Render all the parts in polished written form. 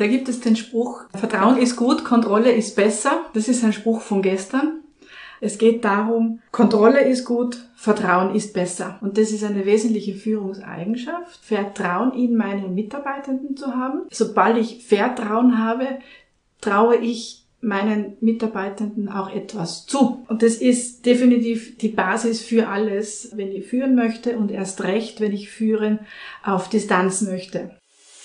Da gibt es den Spruch, Vertrauen ist gut, Kontrolle ist besser. Das ist ein Spruch von gestern. Es geht darum, Kontrolle ist gut, Vertrauen ist besser. Und das ist eine wesentliche Führungseigenschaft, Vertrauen in meine Mitarbeitenden zu haben. Sobald ich Vertrauen habe, traue ich meinen Mitarbeitenden auch etwas zu. Und das ist definitiv die Basis für alles, wenn ich führen möchte und erst recht, wenn ich führen auf Distanz möchte.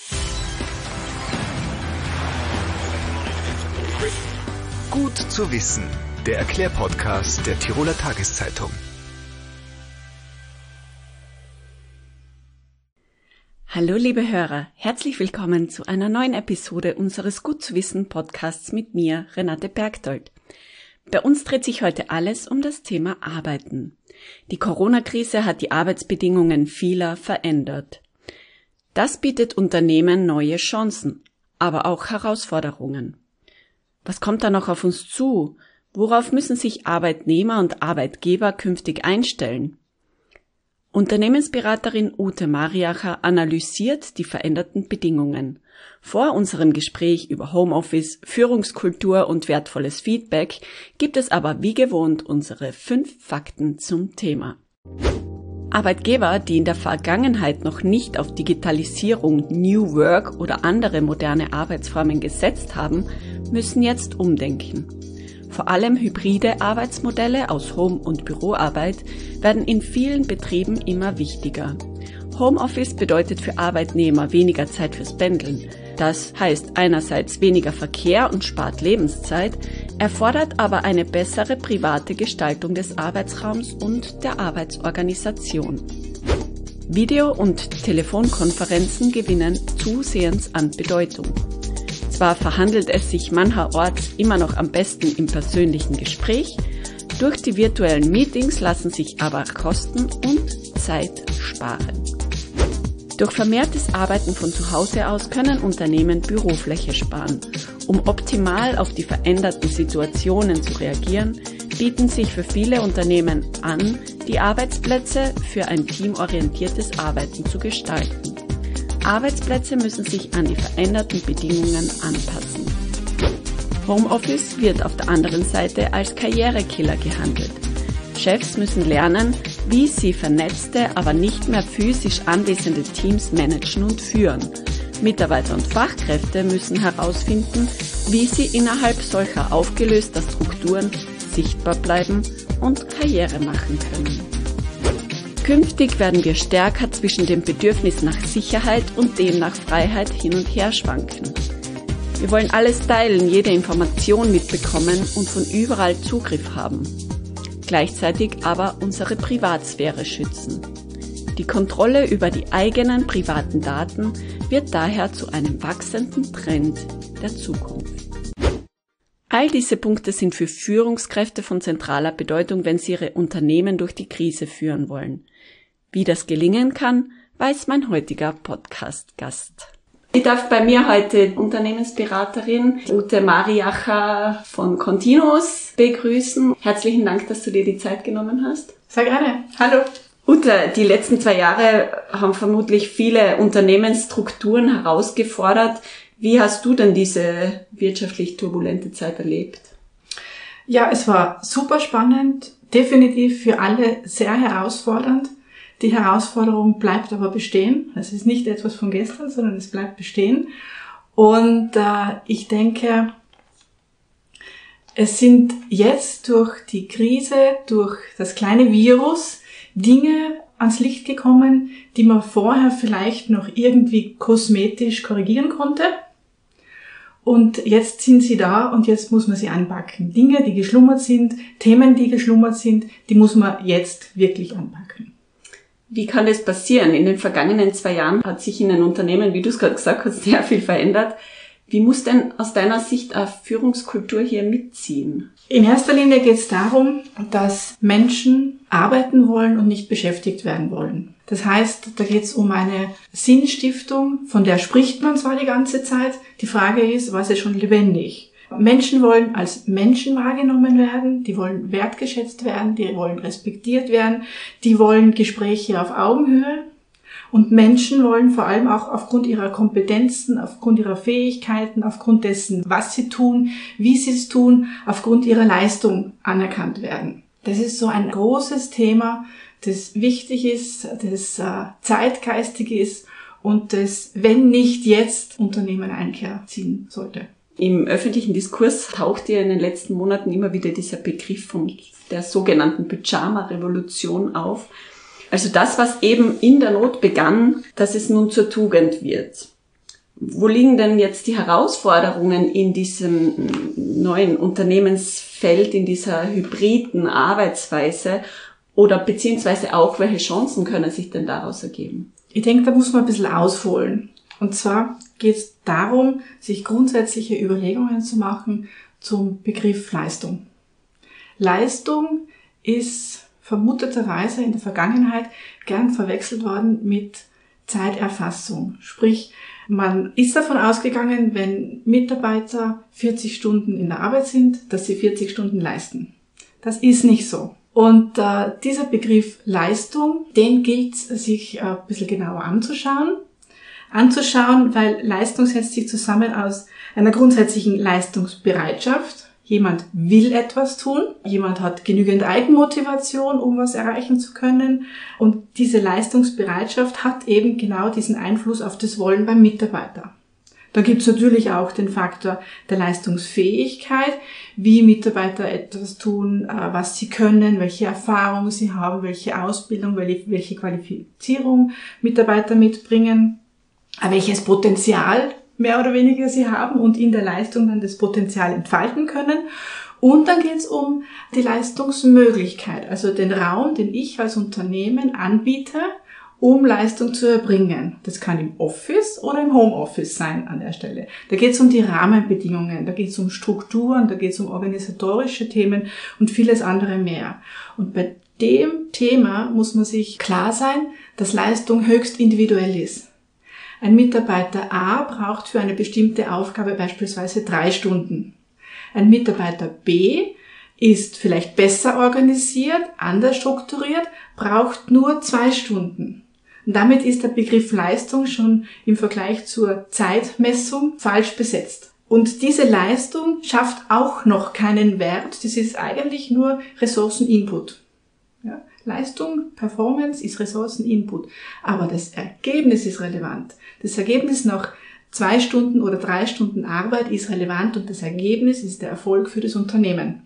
Gut zu wissen. Der Erklärpodcast der Tiroler Tageszeitung. Hallo liebe Hörer, herzlich willkommen zu einer neuen Episode unseres Gut zu wissen Podcasts mit mir, Renate Bergdold. Bei uns dreht sich heute alles um das Thema Arbeiten. Die Corona-Krise hat die Arbeitsbedingungen vieler verändert. Das bietet Unternehmen neue Chancen, aber auch Herausforderungen. Was kommt da noch auf uns zu? Worauf müssen sich Arbeitnehmer und Arbeitgeber künftig einstellen? Unternehmensberaterin Ute Mariacher analysiert die veränderten Bedingungen. Vor unserem Gespräch über Homeoffice, Führungskultur und wertvolles Feedback gibt es aber wie gewohnt unsere 5 Fakten zum Thema. Arbeitgeber, die in der Vergangenheit noch nicht auf Digitalisierung, New Work oder andere moderne Arbeitsformen gesetzt haben, müssen jetzt umdenken. Vor allem hybride Arbeitsmodelle aus Home- und Büroarbeit werden in vielen Betrieben immer wichtiger. Homeoffice bedeutet für Arbeitnehmer weniger Zeit fürs Pendeln. Das heißt einerseits weniger Verkehr und spart Lebenszeit, erfordert aber eine bessere private Gestaltung des Arbeitsraums und der Arbeitsorganisation. Video- und Telefonkonferenzen gewinnen zusehends an Bedeutung. Zwar verhandelt es sich mancherorts immer noch am besten im persönlichen Gespräch, durch die virtuellen Meetings lassen sich aber Kosten und Zeit sparen. Durch vermehrtes Arbeiten von zu Hause aus können Unternehmen Bürofläche sparen. Um optimal auf die veränderten Situationen zu reagieren, bieten sich für viele Unternehmen an, die Arbeitsplätze für ein teamorientiertes Arbeiten zu gestalten. Arbeitsplätze müssen sich an die veränderten Bedingungen anpassen. Homeoffice wird auf der anderen Seite als Karrierekiller gehandelt. Chefs müssen lernen, wie sie vernetzte, aber nicht mehr physisch anwesende Teams managen und führen. Mitarbeiter und Fachkräfte müssen herausfinden, wie sie innerhalb solcher aufgelöster Strukturen sichtbar bleiben und Karriere machen können. Künftig werden wir stärker zwischen dem Bedürfnis nach Sicherheit und dem nach Freiheit hin und her schwanken. Wir wollen alles teilen, jede Information mitbekommen und von überall Zugriff haben. Gleichzeitig aber unsere Privatsphäre schützen. Die Kontrolle über die eigenen privaten Daten wird daher zu einem wachsenden Trend der Zukunft. All diese Punkte sind für Führungskräfte von zentraler Bedeutung, wenn sie ihre Unternehmen durch die Krise führen wollen. Wie das gelingen kann, weiß mein heutiger Podcast-Gast. Ich darf bei mir heute Unternehmensberaterin Ute Mariacher von Continuos begrüßen. Herzlichen Dank, dass du dir die Zeit genommen hast. Sehr gerne. Hallo. Ute, die letzten 2 Jahre haben vermutlich viele Unternehmensstrukturen herausgefordert. Wie hast du denn diese wirtschaftlich turbulente Zeit erlebt? Ja, es war super spannend, definitiv für alle sehr herausfordernd. Die Herausforderung bleibt aber bestehen. Es ist nicht etwas von gestern, sondern es bleibt bestehen. Und ich denke, es sind jetzt durch die Krise, durch das kleine Virus Dinge ans Licht gekommen, die man vorher vielleicht noch irgendwie kosmetisch korrigieren konnte. Und jetzt sind sie da und jetzt muss man sie anpacken. Dinge, die geschlummert sind, Themen, die geschlummert sind, die muss man jetzt wirklich anpacken. Wie kann das passieren? In den vergangenen 2 Jahren hat sich in den Unternehmen, wie du es gerade gesagt hast, sehr viel verändert. Wie muss denn aus deiner Sicht eine Führungskultur hier mitziehen? In erster Linie geht es darum, dass Menschen arbeiten wollen und nicht beschäftigt werden wollen. Das heißt, da geht es um eine Sinnstiftung, von der spricht man zwar die ganze Zeit. Die Frage ist, was ist schon lebendig? Menschen wollen als Menschen wahrgenommen werden, die wollen wertgeschätzt werden, die wollen respektiert werden, die wollen Gespräche auf Augenhöhe. Und Menschen wollen vor allem auch aufgrund ihrer Kompetenzen, aufgrund ihrer Fähigkeiten, aufgrund dessen, was sie tun, wie sie es tun, aufgrund ihrer Leistung anerkannt werden. Das ist so ein großes Thema, das wichtig ist, das zeitgeistig ist und das, wenn nicht jetzt, Unternehmen Einkehr ziehen sollte. Im öffentlichen Diskurs taucht ja in den letzten Monaten immer wieder dieser Begriff von der sogenannten Pyjama-Revolution auf. Also das, was eben in der Not begann, dass es nun zur Tugend wird. Wo liegen denn jetzt die Herausforderungen in diesem neuen Unternehmensfeld, in dieser hybriden Arbeitsweise oder beziehungsweise auch, welche Chancen können sich denn daraus ergeben? Ich denke, da muss man ein bisschen ausholen. Und zwar geht es darum, sich grundsätzliche Überlegungen zu machen zum Begriff Leistung. Leistung ist vermuteterweise in der Vergangenheit gern verwechselt worden mit Zeiterfassung. Sprich, man ist davon ausgegangen, wenn Mitarbeiter 40 Stunden in der Arbeit sind, dass sie 40 Stunden leisten. Das ist nicht so. Und dieser Begriff Leistung, den gilt es sich ein bisschen genauer anzuschauen, weil Leistung setzt sich zusammen aus einer grundsätzlichen Leistungsbereitschaft. Jemand will etwas tun, jemand hat genügend Eigenmotivation, um was erreichen zu können. Und diese Leistungsbereitschaft hat eben genau diesen Einfluss auf das Wollen beim Mitarbeiter. Dann gibt es natürlich auch den Faktor der Leistungsfähigkeit, wie Mitarbeiter etwas tun, was sie können, welche Erfahrung sie haben, welche Ausbildung, welche Qualifizierung Mitarbeiter mitbringen, welches Potenzial mehr oder weniger sie haben und in der Leistung dann das Potenzial entfalten können. Und dann geht es um die Leistungsmöglichkeit, also den Raum, den ich als Unternehmen anbiete, um Leistung zu erbringen. Das kann im Office oder im Homeoffice sein an der Stelle. Da geht es um die Rahmenbedingungen, da geht es um Strukturen, da geht es um organisatorische Themen und vieles andere mehr. Und bei dem Thema muss man sich klar sein, dass Leistung höchst individuell ist. Ein Mitarbeiter A braucht für eine bestimmte Aufgabe beispielsweise 3 Stunden. Ein Mitarbeiter B ist vielleicht besser organisiert, anders strukturiert, braucht nur 2 Stunden. Und damit ist der Begriff Leistung schon im Vergleich zur Zeitmessung falsch besetzt. Und diese Leistung schafft auch noch keinen Wert, das ist eigentlich nur Ressourceninput. Ja, Leistung, Performance ist Ressourceninput, aber das Ergebnis ist relevant. Das Ergebnis nach 2 Stunden oder 3 Stunden Arbeit ist relevant und das Ergebnis ist der Erfolg für das Unternehmen.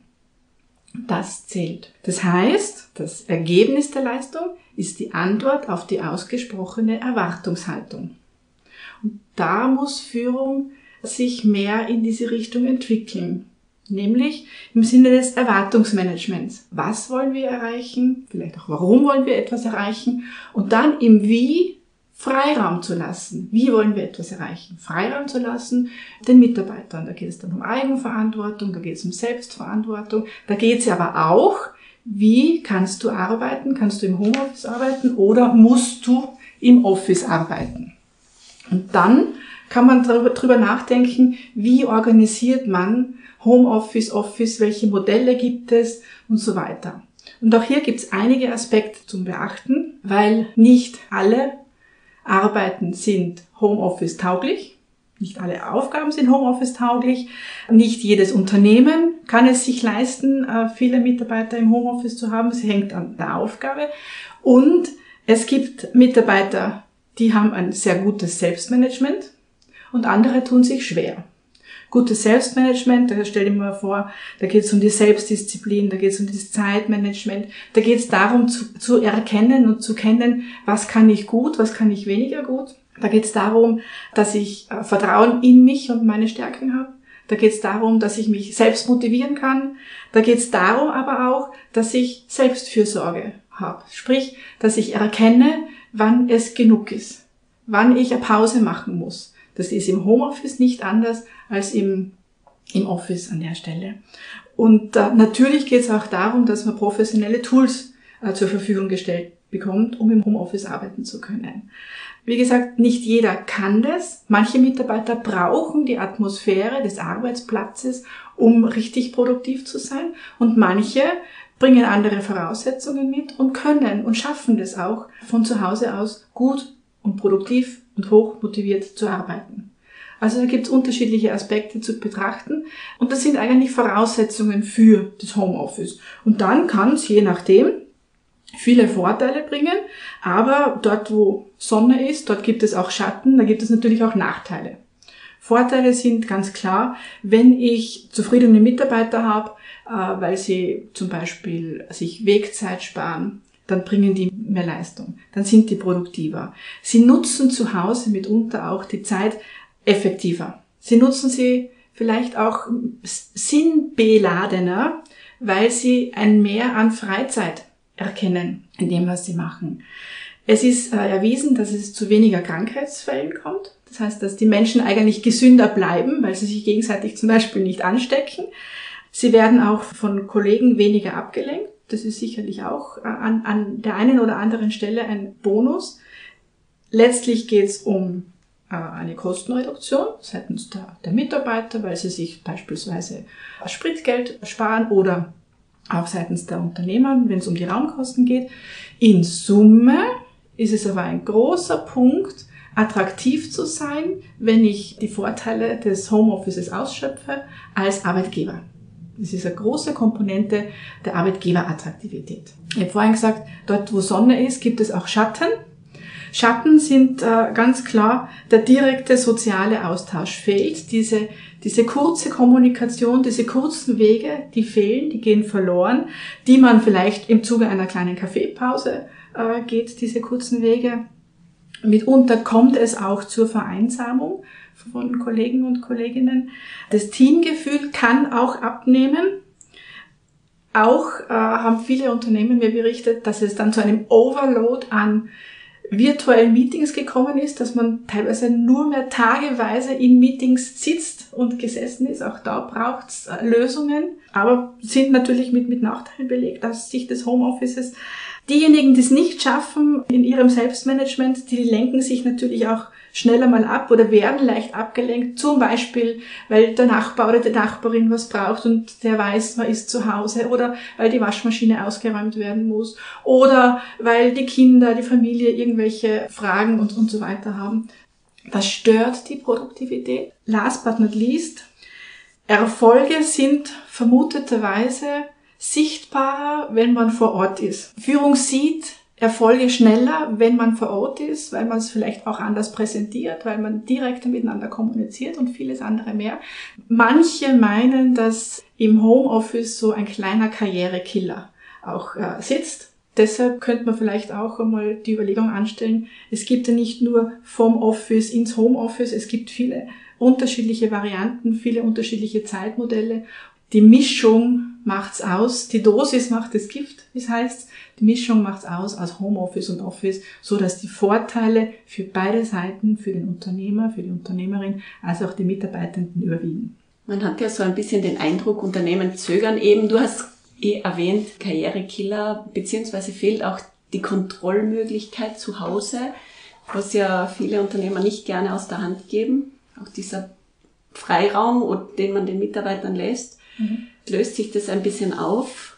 Das zählt. Das heißt, das Ergebnis der Leistung ist die Antwort auf die ausgesprochene Erwartungshaltung. Und da muss Führung sich mehr in diese Richtung entwickeln. Nämlich im Sinne des Erwartungsmanagements. Was wollen wir erreichen? Vielleicht auch warum wollen wir etwas erreichen? Und dann im Wie Freiraum zu lassen. Wie wollen wir etwas erreichen? Freiraum zu lassen den Mitarbeitern. Da geht es dann um Eigenverantwortung, da geht es um Selbstverantwortung. Da geht es aber auch, wie kannst du arbeiten? Kannst du im Homeoffice arbeiten oder musst du im Office arbeiten? Und dann kann man darüber nachdenken, wie organisiert man Homeoffice, Office, welche Modelle gibt es und so weiter. Und auch hier gibt es einige Aspekte zum Beachten, weil nicht alle Arbeiten sind Homeoffice tauglich. Nicht alle Aufgaben sind Homeoffice tauglich. Nicht jedes Unternehmen kann es sich leisten, viele Mitarbeiter im Homeoffice zu haben. Es hängt an der Aufgabe. Und es gibt Mitarbeiter, die haben ein sehr gutes Selbstmanagement und andere tun sich schwer. Gutes Selbstmanagement, da stell dir mal vor, da geht es um die Selbstdisziplin, da geht es um das Zeitmanagement, da geht es darum zu erkennen und zu kennen, was kann ich gut, was kann ich weniger gut. Da geht es darum, dass ich Vertrauen in mich und meine Stärken habe. Da geht es darum, dass ich mich selbst motivieren kann. Da geht es darum aber auch, dass ich Selbstfürsorge habe. Sprich, dass ich erkenne, wann es genug ist, wann ich eine Pause machen muss. Das ist im Homeoffice nicht anders als im Office an der Stelle. Und natürlich geht es auch darum, dass man professionelle Tools zur Verfügung gestellt bekommt, um im Homeoffice arbeiten zu können. Wie gesagt, nicht jeder kann das. Manche Mitarbeiter brauchen die Atmosphäre des Arbeitsplatzes, um richtig produktiv zu sein. Und manche bringen andere Voraussetzungen mit und können und schaffen das auch von zu Hause aus gut und produktiv und hoch motiviert zu arbeiten. Also da gibt es unterschiedliche Aspekte zu betrachten und das sind eigentlich Voraussetzungen für das Homeoffice. Und dann kann es je nachdem viele Vorteile bringen, aber dort, wo Sonne ist, dort gibt es auch Schatten, da gibt es natürlich auch Nachteile. Vorteile sind ganz klar, wenn ich zufriedene Mitarbeiter habe, weil sie zum Beispiel sich Wegzeit sparen, dann bringen die mehr Leistung, dann sind die produktiver. Sie nutzen zu Hause mitunter auch die Zeit effektiver. Sie nutzen sie vielleicht auch sinnbeladener, weil sie ein Mehr an Freizeit erkennen in dem, was sie machen. Es ist erwiesen, dass es zu weniger Krankheitsfällen kommt. Das heißt, dass die Menschen eigentlich gesünder bleiben, weil sie sich gegenseitig zum Beispiel nicht anstecken. Sie werden auch von Kollegen weniger abgelenkt. Das ist sicherlich auch an der einen oder anderen Stelle ein Bonus. Letztlich geht es um eine Kostenreduktion seitens der Mitarbeiter, weil sie sich beispielsweise Spritgeld sparen oder auch seitens der Unternehmer, wenn es um die Raumkosten geht. In Summe ist es aber ein großer Punkt, attraktiv zu sein, wenn ich die Vorteile des Homeoffices ausschöpfe als Arbeitgeber. Das ist eine große Komponente der Arbeitgeberattraktivität. Ich habe vorhin gesagt, dort wo Sonne ist, gibt es auch Schatten. Schatten sind ganz klar, der direkte soziale Austausch fehlt. Diese kurze Kommunikation, diese kurzen Wege, die fehlen, die gehen verloren, die man vielleicht im Zuge einer kleinen Kaffeepause geht, diese kurzen Wege. Mitunter kommt es auch zur Vereinsamung von Kollegen und Kolleginnen. Das Teamgefühl kann auch abnehmen. Auch haben viele Unternehmen mir berichtet, dass es dann zu einem Overload an virtuellen Meetings gekommen ist, dass man teilweise nur mehr tageweise in Meetings sitzt und gesessen ist. Auch da braucht es Lösungen, aber sind natürlich mit Nachteilen belegt aus Sicht des Homeoffices. Diejenigen, die es nicht schaffen in ihrem Selbstmanagement, die lenken sich natürlich auch schneller mal ab oder werden leicht abgelenkt, zum Beispiel, weil der Nachbar oder die Nachbarin was braucht und der weiß, man ist zu Hause, oder weil die Waschmaschine ausgeräumt werden muss, oder weil die Kinder, die Familie irgendwelche Fragen und so weiter haben. Das stört die Produktivität. Last but not least, Erfolge sind vermuteterweise sichtbarer, wenn man vor Ort ist. Führung sieht Erfolge schneller, wenn man vor Ort ist, weil man es vielleicht auch anders präsentiert, weil man direkter miteinander kommuniziert und vieles andere mehr. Manche meinen, dass im Homeoffice so ein kleiner Karrierekiller auch sitzt. Deshalb könnte man vielleicht auch einmal die Überlegung anstellen, es gibt ja nicht nur vom Office ins Homeoffice, es gibt viele unterschiedliche Varianten, viele unterschiedliche Zeitmodelle. Die Mischung macht's aus, die Dosis macht das Gift, wie es heißt. Die Mischung macht's aus Homeoffice und Office, so dass die Vorteile für beide Seiten, für den Unternehmer, für die Unternehmerin, als auch die Mitarbeitenden überwiegen. Man hat ja so ein bisschen den Eindruck, Unternehmen zögern eben. Du hast erwähnt, Karrierekiller, beziehungsweise fehlt auch die Kontrollmöglichkeit zu Hause, was ja viele Unternehmer nicht gerne aus der Hand geben. Auch dieser Freiraum, den man den Mitarbeitern lässt. Löst sich das ein bisschen auf?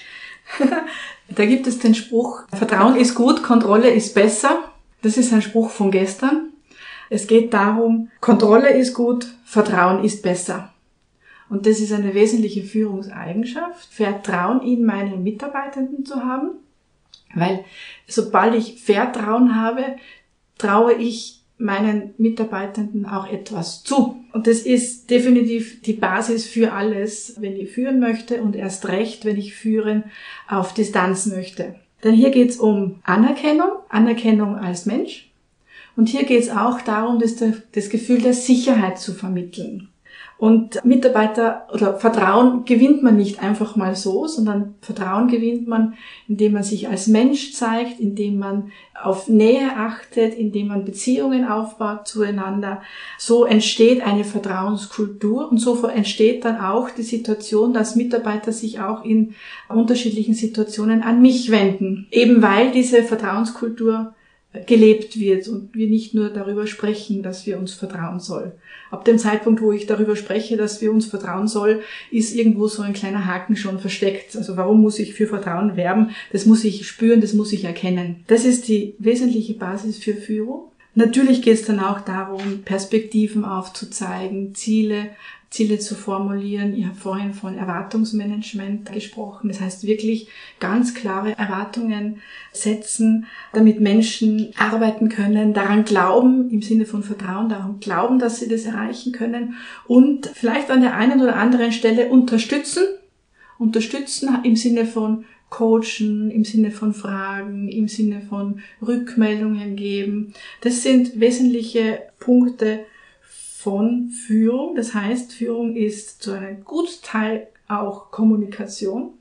Da gibt es den Spruch, Vertrauen ist gut, Kontrolle ist besser. Das ist ein Spruch von gestern. Es geht darum, Kontrolle ist gut, Vertrauen ist besser. Und das ist eine wesentliche Führungseigenschaft, Vertrauen in meine Mitarbeitenden zu haben. Weil sobald ich Vertrauen habe, traue ich meinen Mitarbeitenden auch etwas zu. Und das ist definitiv die Basis für alles, wenn ich führen möchte und erst recht, wenn ich führen auf Distanz möchte. Denn hier geht es um Anerkennung als Mensch. Und hier geht es auch darum, das Gefühl der Sicherheit zu vermitteln. Und Mitarbeiter oder Vertrauen gewinnt man nicht einfach mal so, sondern Vertrauen gewinnt man, indem man sich als Mensch zeigt, indem man auf Nähe achtet, indem man Beziehungen aufbaut zueinander. So entsteht eine Vertrauenskultur und so entsteht dann auch die Situation, dass Mitarbeiter sich auch in unterschiedlichen Situationen an mich wenden. Eben weil diese Vertrauenskultur gelebt wird und wir nicht nur darüber sprechen, dass wir uns vertrauen sollen. Ab dem Zeitpunkt, wo ich darüber spreche, dass wir uns vertrauen sollen, ist irgendwo so ein kleiner Haken schon versteckt. Also warum muss ich für Vertrauen werben? Das muss ich spüren, das muss ich erkennen. Das ist die wesentliche Basis für Führung. Natürlich geht es dann auch darum, Perspektiven aufzuzeigen, Ziele zu formulieren. Ich habe vorhin von Erwartungsmanagement gesprochen. Das heißt wirklich ganz klare Erwartungen setzen, damit Menschen arbeiten können, daran glauben, im Sinne von Vertrauen, daran glauben, dass sie das erreichen können und vielleicht an der einen oder anderen Stelle unterstützen im Sinne von Coachen, im Sinne von Fragen, im Sinne von Rückmeldungen geben. Das sind wesentliche Punkte von Führung. Das heißt, Führung ist zu einem guten Teil auch Kommunikation.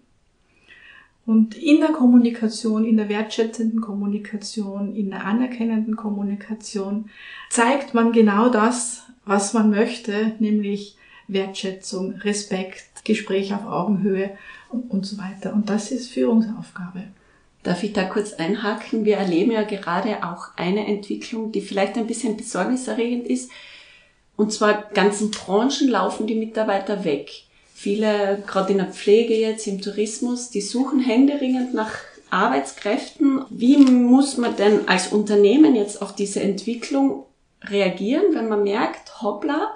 Und in der Kommunikation, in der wertschätzenden Kommunikation, in der anerkennenden Kommunikation zeigt man genau das, was man möchte, nämlich Wertschätzung, Respekt, Gespräch auf Augenhöhe und so weiter. Und das ist Führungsaufgabe. Darf ich da kurz einhaken? Wir erleben ja gerade auch eine Entwicklung, die vielleicht ein bisschen besorgniserregend ist. Und zwar ganzen Branchen laufen die Mitarbeiter weg. Viele, gerade in der Pflege jetzt, im Tourismus, die suchen händeringend nach Arbeitskräften. Wie muss man denn als Unternehmen jetzt auf diese Entwicklung reagieren, wenn man merkt, hoppla,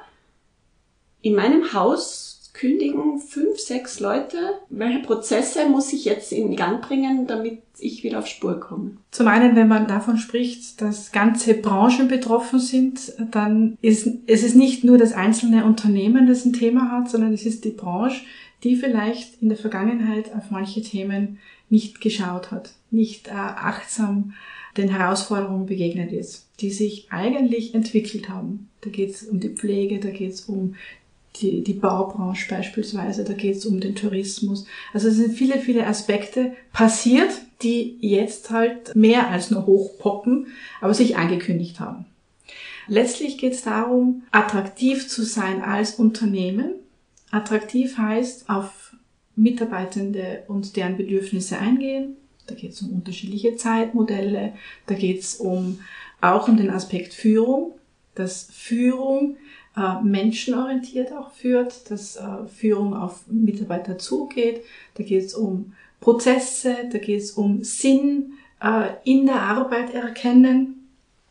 in meinem Haus kündigen 5, 6 Leute. Welche Prozesse muss ich jetzt in Gang bringen, damit ich wieder auf Spur komme? Zum einen, wenn man davon spricht, dass ganze Branchen betroffen sind, dann ist es nicht nur das einzelne Unternehmen, das ein Thema hat, sondern es ist die Branche, die vielleicht in der Vergangenheit auf manche Themen nicht geschaut hat, nicht achtsam den Herausforderungen begegnet ist, die sich eigentlich entwickelt haben. Da geht es um die Pflege, da geht es um die Baubranche beispielsweise, da geht es um den Tourismus. Also es sind viele, viele Aspekte passiert, die jetzt halt mehr als nur hochpoppen, aber sich angekündigt haben. Letztlich geht es darum, attraktiv zu sein als Unternehmen. Attraktiv heißt, auf Mitarbeitende und deren Bedürfnisse eingehen. Da geht es um unterschiedliche Zeitmodelle, da geht es auch um den Aspekt Führung, dass Führung menschenorientiert auch führt, dass Führung auf Mitarbeiter zugeht. Da geht es um Prozesse, da geht es um Sinn in der Arbeit erkennen.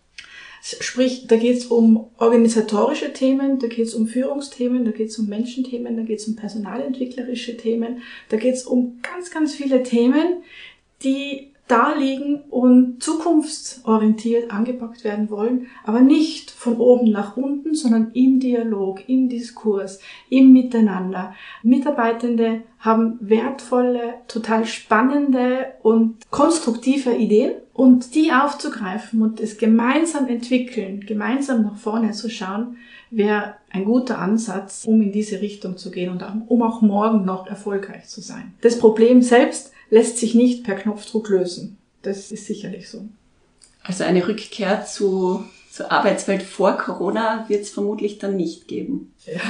Sprich, da geht es um organisatorische Themen, da geht es um Führungsthemen, da geht es um Menschenthemen, da geht es um personalentwicklerische Themen, da geht es um ganz, ganz viele Themen, die da liegen und zukunftsorientiert angepackt werden wollen, aber nicht von oben nach unten, sondern im Dialog, im Diskurs, im Miteinander. Mitarbeitende haben wertvolle, total spannende und konstruktive Ideen und die aufzugreifen und es gemeinsam entwickeln, gemeinsam nach vorne zu schauen, wäre ein guter Ansatz, um in diese Richtung zu gehen und um auch morgen noch erfolgreich zu sein. Das Problem selbst lässt sich nicht per Knopfdruck lösen. Das ist sicherlich so. Also eine Rückkehr zur Arbeitswelt vor Corona wird es vermutlich dann nicht geben. Ja.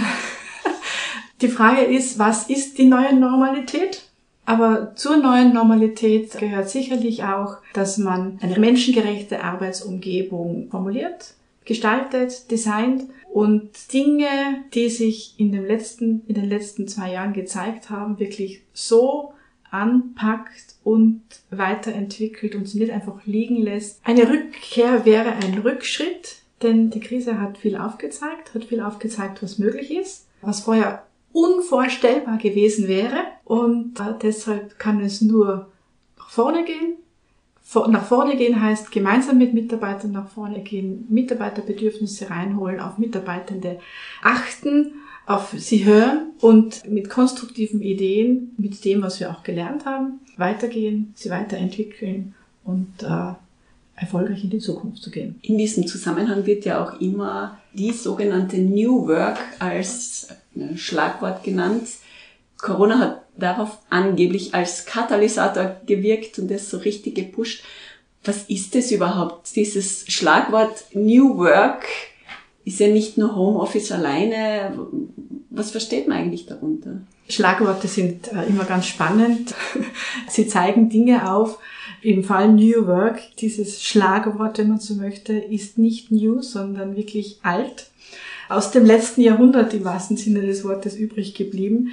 Die Frage ist, was ist die neue Normalität? Aber zur neuen Normalität gehört sicherlich auch, dass man eine menschengerechte Arbeitsumgebung formuliert, gestaltet, designt und Dinge, die sich in den letzten 2 Jahren gezeigt haben, wirklich so anpackt und weiterentwickelt und sie nicht einfach liegen lässt. Eine Rückkehr wäre ein Rückschritt, denn die Krise hat viel aufgezeigt, was möglich ist, was vorher unvorstellbar gewesen wäre und deshalb kann es nur nach vorne gehen. Nach vorne gehen heißt gemeinsam mit Mitarbeitern nach vorne gehen, Mitarbeiterbedürfnisse reinholen, auf Mitarbeitende achten, auf sie hören und mit konstruktiven Ideen, mit dem, was wir auch gelernt haben, weitergehen, sie weiterentwickeln und erfolgreich in die Zukunft zu gehen. In diesem Zusammenhang wird ja auch immer die sogenannte New Work als Schlagwort genannt. Corona hat darauf angeblich als Katalysator gewirkt und es so richtig gepusht. Was ist es überhaupt? Dieses Schlagwort New Work ist ja nicht nur Homeoffice alleine. Was versteht man eigentlich darunter? Schlagworte sind immer ganz spannend. Sie zeigen Dinge auf. Im Fall New Work, dieses Schlagwort, wenn man so möchte, ist nicht new, sondern wirklich alt. Aus dem letzten Jahrhundert im wahrsten Sinne des Wortes übrig geblieben.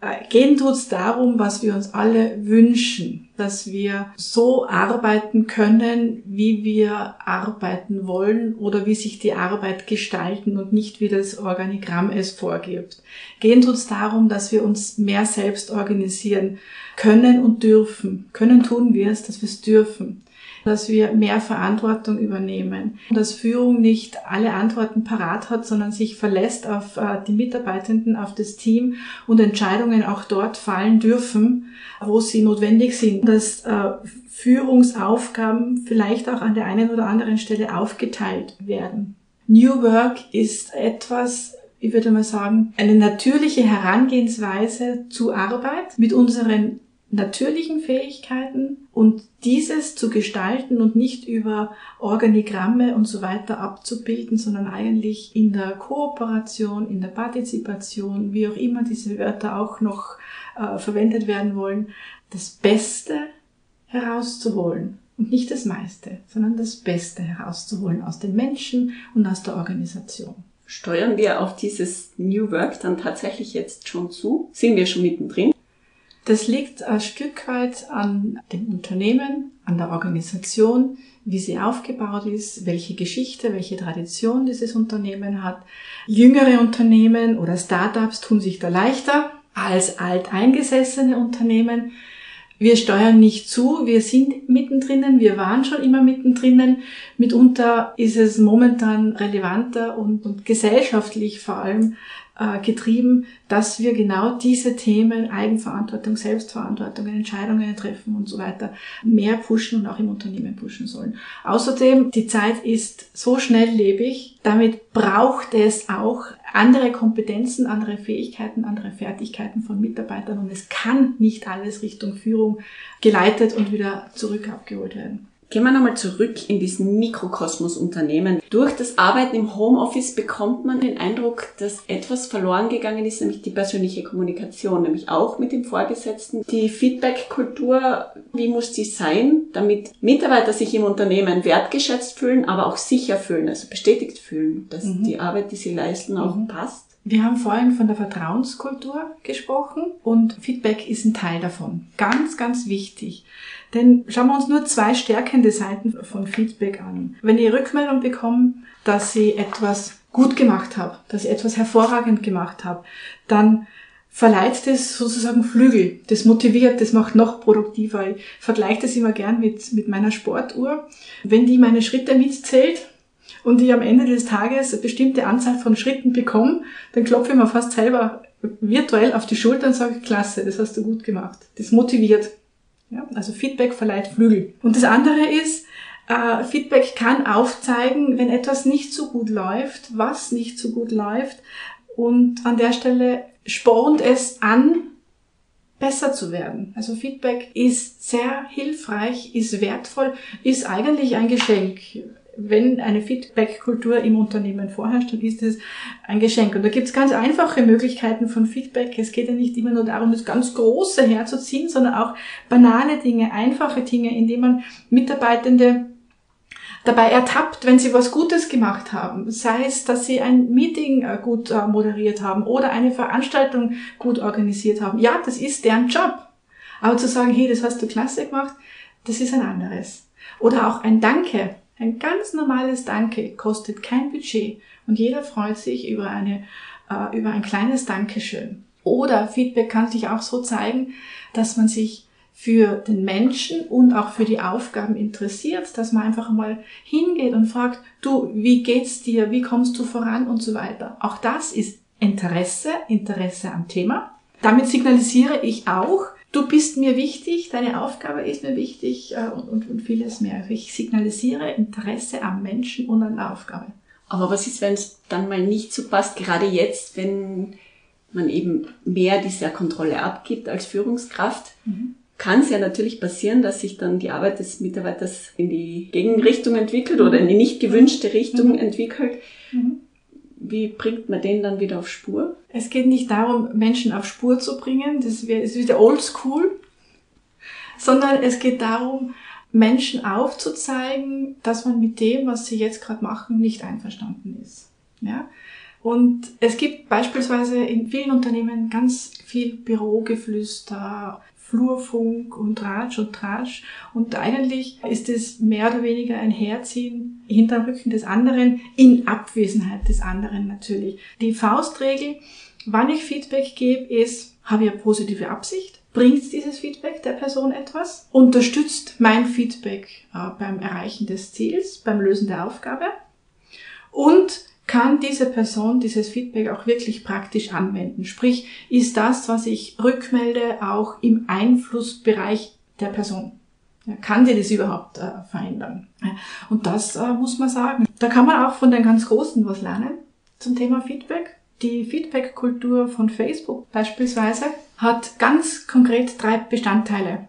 Gehen tut's darum, was wir uns alle wünschen, dass wir so arbeiten können, wie wir arbeiten wollen oder wie sich die Arbeit gestalten und nicht wie das Organigramm es vorgibt. Gehen tut's darum, dass wir uns mehr selbst organisieren können und dürfen. Können tun wir es, dass wir es dürfen. Dass wir mehr Verantwortung übernehmen. Dass Führung nicht alle Antworten parat hat, sondern sich verlässt auf die Mitarbeitenden, auf das Team und Entscheidungen auch dort fallen dürfen, wo sie notwendig sind. Dass Führungsaufgaben vielleicht auch an der einen oder anderen Stelle aufgeteilt werden. New Work ist etwas, ich würde mal sagen, eine natürliche Herangehensweise zu Arbeit mit unseren natürlichen Fähigkeiten und dieses zu gestalten und nicht über Organigramme und so weiter abzubilden, sondern eigentlich in der Kooperation, in der Partizipation, wie auch immer diese Wörter auch noch verwendet werden wollen, das Beste herauszuholen. Und nicht das meiste, sondern das Beste herauszuholen aus den Menschen und aus der Organisation. Steuern wir auf dieses New Work dann tatsächlich jetzt schon zu? Sind wir schon mittendrin? Das liegt ein Stück weit an dem Unternehmen, an der Organisation, wie sie aufgebaut ist, welche Geschichte, welche Tradition dieses Unternehmen hat. Jüngere Unternehmen oder Startups tun sich da leichter als alteingesessene Unternehmen. Wir steuern nicht zu, wir sind mittendrin, wir waren schon immer mittendrin. Mitunter ist es momentan relevanter und gesellschaftlich vor allem getrieben, dass wir genau diese Themen Eigenverantwortung, Selbstverantwortung, Entscheidungen treffen und so weiter mehr pushen und auch im Unternehmen pushen sollen. Außerdem, die Zeit ist so schnelllebig, damit braucht es auch andere Kompetenzen, andere Fähigkeiten, andere Fertigkeiten von Mitarbeitern und es kann nicht alles Richtung Führung geleitet und wieder zurück abgeholt werden. Gehen wir nochmal zurück in diesen Mikrokosmos Unternehmen. Durch das Arbeiten im Homeoffice bekommt man den Eindruck, dass etwas verloren gegangen ist, nämlich die persönliche Kommunikation, nämlich auch mit dem Vorgesetzten. Die Feedback-Kultur, wie muss die sein, damit Mitarbeiter sich im Unternehmen wertgeschätzt fühlen, aber auch sicher fühlen, also bestätigt fühlen, dass die Arbeit, die sie leisten, auch passt? Wir haben vorhin von der Vertrauenskultur gesprochen und Feedback ist ein Teil davon. Ganz, ganz wichtig. Denn schauen wir uns nur 2 stärkende Seiten von Feedback an. Wenn ich Rückmeldung bekomme, dass ich etwas gut gemacht habe, dass ich etwas hervorragend gemacht habe, dann verleiht das sozusagen Flügel. Das motiviert, das macht noch produktiver. Ich vergleiche das immer gern mit meiner Sportuhr. Wenn die meine Schritte mitzählt und ich am Ende des Tages eine bestimmte Anzahl von Schritten bekomme, dann klopfe ich mir fast selber virtuell auf die Schulter und sage, klasse, das hast du gut gemacht. Das motiviert. Ja, also Feedback verleiht Flügel. Und das andere ist, Feedback kann aufzeigen, wenn etwas nicht so gut läuft, was nicht so gut läuft. Und an der Stelle spornt es an, besser zu werden. Also Feedback ist sehr hilfreich, ist wertvoll, ist eigentlich ein Geschenk. Wenn eine Feedback-Kultur im Unternehmen vorherrscht, dann ist es ein Geschenk. Und da gibt es ganz einfache Möglichkeiten von Feedback. Es geht ja nicht immer nur darum, das ganz Große herzuziehen, sondern auch banale Dinge, einfache Dinge, indem man Mitarbeitende dabei ertappt, wenn sie was Gutes gemacht haben. Sei es, dass sie ein Meeting gut moderiert haben oder eine Veranstaltung gut organisiert haben. Ja, das ist deren Job. Aber zu sagen, hey, das hast du klasse gemacht, das ist ein anderes. Oder auch ein Danke. Ein ganz normales Danke kostet kein Budget und jeder freut sich über ein kleines Dankeschön. Oder Feedback kann sich auch so zeigen, dass man sich für den Menschen und auch für die Aufgaben interessiert, dass man einfach mal hingeht und fragt, du, wie geht's dir, wie kommst du voran und so weiter. Auch das ist Interesse am Thema. Damit signalisiere ich auch, du bist mir wichtig, deine Aufgabe ist mir wichtig und vieles mehr. Also ich signalisiere Interesse am Menschen und an der Aufgabe. Aber was ist, wenn es dann mal nicht so passt, gerade jetzt, wenn man eben mehr dieser Kontrolle abgibt als Führungskraft? Kann es ja natürlich passieren, dass sich dann die Arbeit des Mitarbeiters in die Gegenrichtung entwickelt oder in die nicht gewünschte Richtung entwickelt. Wie bringt man den dann wieder auf Spur? Es geht nicht darum, Menschen auf Spur zu bringen, das ist wieder oldschool, sondern es geht darum, Menschen aufzuzeigen, dass man mit dem, was sie jetzt gerade machen, nicht einverstanden ist. Ja? Und es gibt beispielsweise in vielen Unternehmen ganz viel Bürogeflüster, Flurfunk und Ratsch und Tratsch. Und eigentlich ist es mehr oder weniger ein Herziehen hinterm Rücken des anderen, in Abwesenheit des anderen natürlich. Die Faustregel, wann ich Feedback gebe, ist, habe ich eine positive Absicht? Bringt dieses Feedback der Person etwas? Unterstützt mein Feedback beim Erreichen des Ziels, beim Lösen der Aufgabe? Und kann diese Person dieses Feedback auch wirklich praktisch anwenden? Sprich, ist das, was ich rückmelde, auch im Einflussbereich der Person? Ja, kann sie das überhaupt verändern? Und das muss man sagen. Da kann man auch von den ganz Großen was lernen zum Thema Feedback. Die Feedback-Kultur von Facebook beispielsweise hat ganz konkret 3 Bestandteile.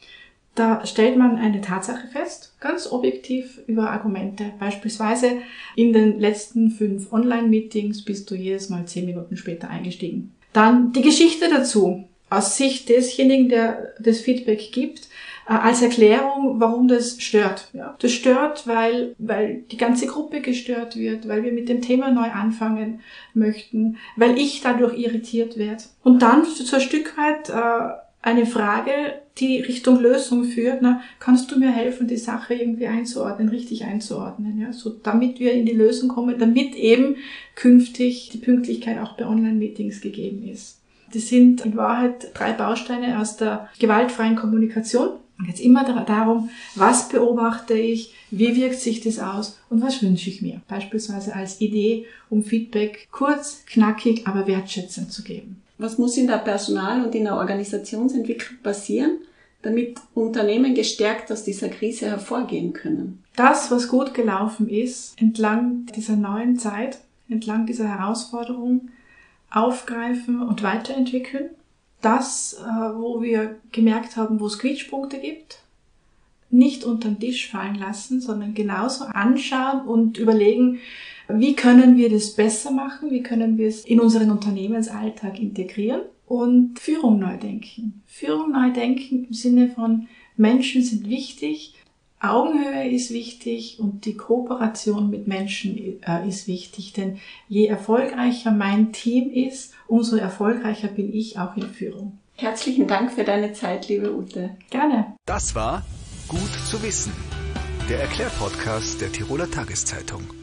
Da stellt man eine Tatsache fest, ganz objektiv über Argumente. Beispielsweise in den letzten 5 Online-Meetings bist du jedes Mal 10 Minuten später eingestiegen. Dann die Geschichte dazu, aus Sicht desjenigen, der das Feedback gibt, als Erklärung, warum das stört. Ja, das stört, weil die ganze Gruppe gestört wird, weil wir mit dem Thema neu anfangen möchten, weil ich dadurch irritiert werde. Und dann so ein Stück weit eine Frage, die Richtung Lösung führt. Na, kannst du mir helfen, die Sache irgendwie einzuordnen, richtig einzuordnen, ja, so damit wir in die Lösung kommen, damit eben künftig die Pünktlichkeit auch bei Online-Meetings gegeben ist. Das sind in Wahrheit 3 Bausteine aus der gewaltfreien Kommunikation. Und jetzt immer darum, was beobachte ich, wie wirkt sich das aus und was wünsche ich mir? Beispielsweise als Idee, um Feedback kurz, knackig, aber wertschätzend zu geben. Was muss in der Personal- und in der Organisationsentwicklung passieren, damit Unternehmen gestärkt aus dieser Krise hervorgehen können? Das, was gut gelaufen ist, entlang dieser neuen Zeit, entlang dieser Herausforderung, aufgreifen und weiterentwickeln. Das, wo wir gemerkt haben, wo es Quietschpunkte gibt, nicht unter den Tisch fallen lassen, sondern genauso anschauen und überlegen, wie können wir das besser machen, wie können wir es in unseren Unternehmensalltag integrieren und Führung neu denken. Führung neu denken im Sinne von Menschen sind wichtig, Augenhöhe ist wichtig und die Kooperation mit Menschen ist wichtig, denn je erfolgreicher mein Team ist, umso erfolgreicher bin ich auch in Führung. Herzlichen Dank für deine Zeit, liebe Ute. Gerne. Das war Gut zu wissen, der Erklärpodcast der Tiroler Tageszeitung.